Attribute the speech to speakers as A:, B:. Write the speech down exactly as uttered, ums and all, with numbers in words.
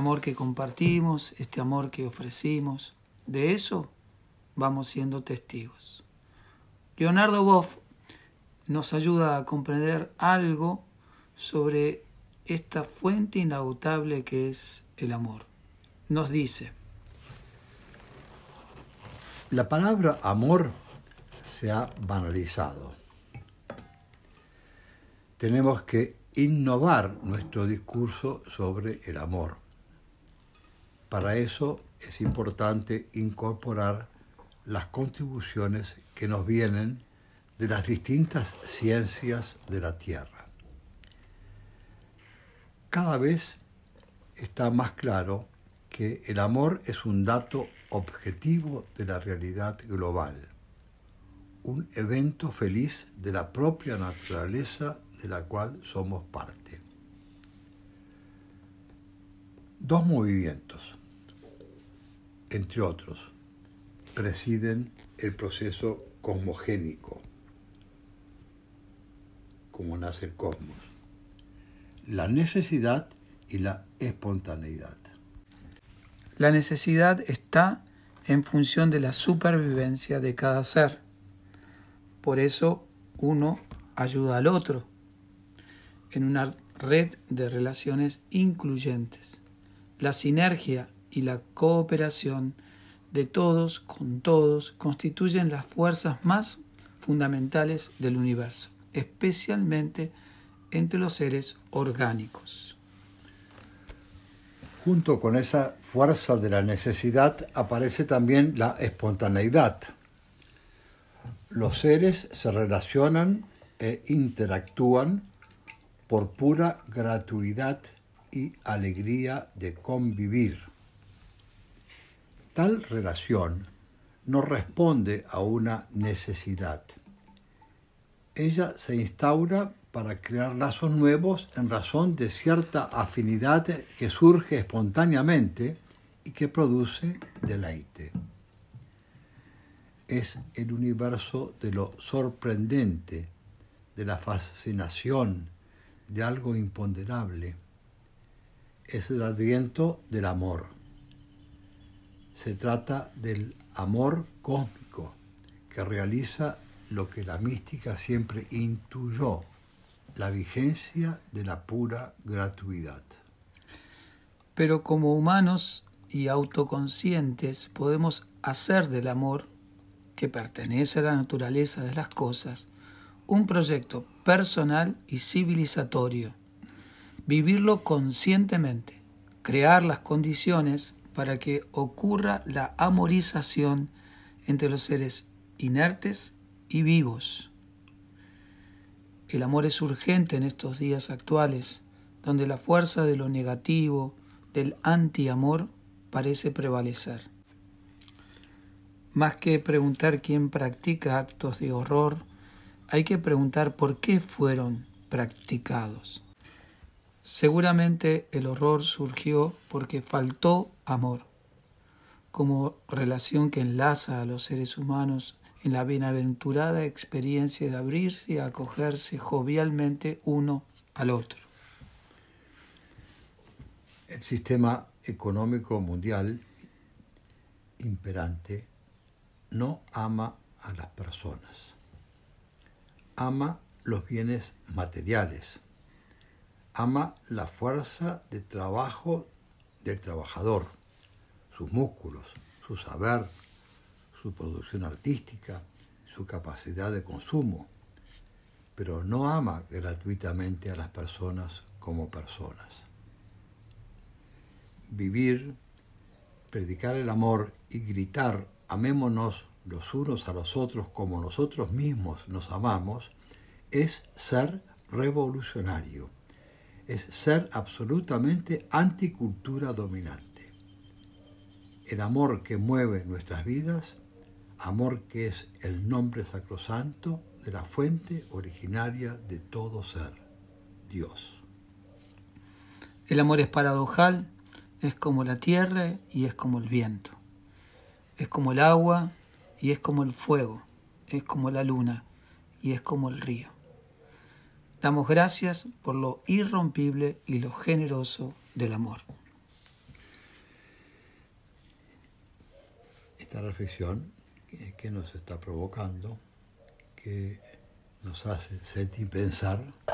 A: amor que compartimos, este amor que ofrecimos, de eso vamos siendo testigos. Leonardo Boff nos ayuda a comprender algo sobre esta fuente inagotable que es el amor. Nos dice:
B: la palabra amor se ha banalizado. Tenemos que innovar nuestro discurso sobre el amor. Para eso es importante incorporar las contribuciones que nos vienen de las distintas ciencias de la Tierra. Cada vez está más claro que el amor es un dato objetivo de la realidad global, un evento feliz de la propia naturaleza de la cual somos parte. Dos movimientos, entre otros, presiden el proceso cosmogénico, como nace el cosmos: la necesidad y la espontaneidad.
A: La necesidad está en función de la supervivencia de cada ser. Por eso uno ayuda al otro en una red de relaciones incluyentes. La sinergia y la cooperación de todos con todos constituyen las fuerzas más fundamentales del universo, especialmente entre los seres orgánicos.
B: Junto con esa fuerza de la necesidad aparece también la espontaneidad. Los seres se relacionan e interactúan por pura gratuidad y alegría de convivir. Tal relación no responde a una necesidad. Ella se instaura para crear lazos nuevos en razón de cierta afinidad que surge espontáneamente y que produce deleite. Es el universo de lo sorprendente, de la fascinación, de algo imponderable. Es el adviento del amor. Se trata del amor cósmico que realiza lo que la mística siempre intuyó: la vigencia de la pura gratuidad.
A: Pero como humanos y autoconscientes podemos hacer del amor, que pertenece a la naturaleza de las cosas, un proyecto personal y civilizatorio. Vivirlo conscientemente, crear las condiciones para que ocurra la amorización entre los seres inertes y vivos. El amor es urgente en estos días actuales, donde la fuerza de lo negativo, del antiamor, parece prevalecer. Más que preguntar quién practica actos de horror, hay que preguntar por qué fueron practicados. Seguramente el horror surgió porque faltó amor, como relación que enlaza a los seres humanos en la bienaventurada experiencia de abrirse y acogerse jovialmente uno al otro.
B: El sistema económico mundial imperante no ama a las personas, ama los bienes materiales, ama la fuerza de trabajo del trabajador, sus músculos, su saber, su producción artística, su capacidad de consumo, pero no ama gratuitamente a las personas como personas. Vivir, predicar el amor y gritar amémonos los unos a los otros como nosotros mismos nos amamos, es ser revolucionario, es ser absolutamente anticultura dominante. El amor que mueve nuestras vidas, amor que es el nombre sacrosanto de la fuente originaria de todo ser, Dios.
A: El amor es paradojal, es como la tierra y es como el viento. Es como el agua y es como el fuego, es como la luna y es como el río. Damos gracias por lo irrompible y lo generoso del amor.
B: esta reflexión que nos está provocando, que nos hace sentir pensar